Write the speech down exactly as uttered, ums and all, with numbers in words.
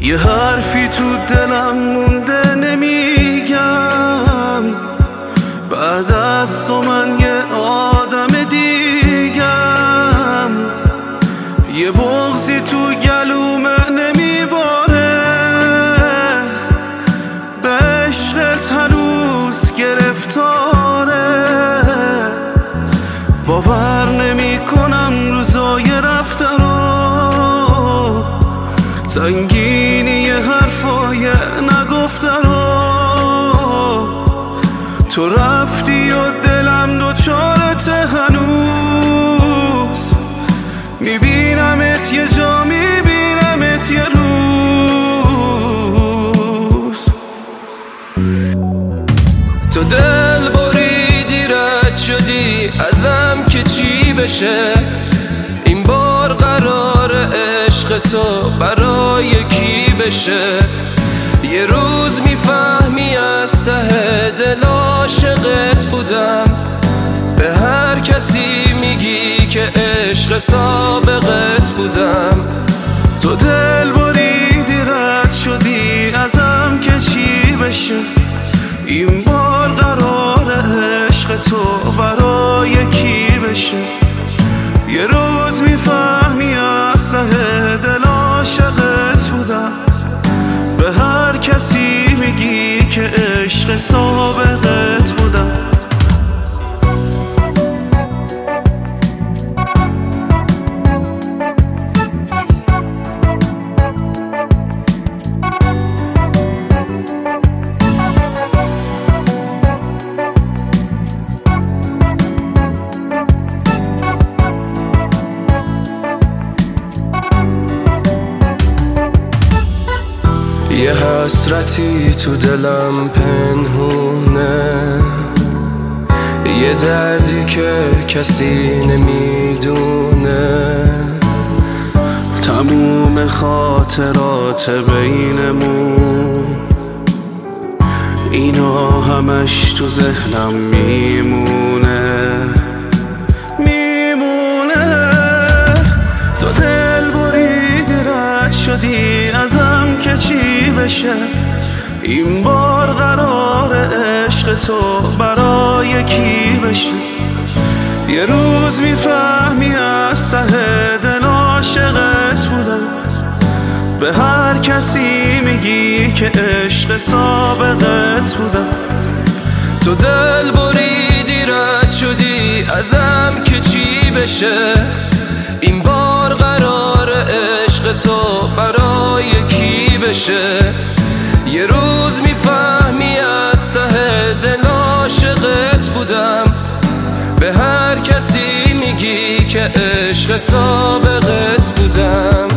یه حرفی تو دلم مونده نمیگم، بعد از تو من یه آدم دیگم. یه بغضی تو گلومه نمیباره، به عشقت هنوز گرفتاره. باور نمی کنم روزای رفتنو، سنگینی حرفای نگفتنو. تو رفتی و دلم دوچارت هنوز، میبینمت یه جا، میبینمت یه روز. تو دل بریدی رد شدی ازم که چی بشه، این بار قرار عشق تو برای کی بشه. یه روز میفهمی از ته دل عاشقت بودم، به هر کسی میگی که عشق سابقت بودم. تو دل بریدی رد شدی ازم که چی بشه، این بار قرار عشق تو برای کی بشه. یه روز میفهمی از ته دل عاشقت بودم، به هر کسی میگی که عشق سابقت بودم. یه حسرتی تو دلم پنهونه، یه دردی که کسی نمیدونه. تموم خاطرات بینمون، اینا همش تو ذهنم میمونه میمونه. تو دل بریدی رد شدی ازم که چی بشه، این بار قرار عشق تو برای کی بشه. یه روز میفهمی از ته دل عاشقت بودم، به هر کسی میگی که عشق سابقت بودم. تو دل بریدی رد شدی ازم که چی بشه، این بار قرار عشق تو برای کی بشه. یه روز میفهمی از ته دل عاشقت بودم، به هر کسی میگی که عشق سابقت بودم.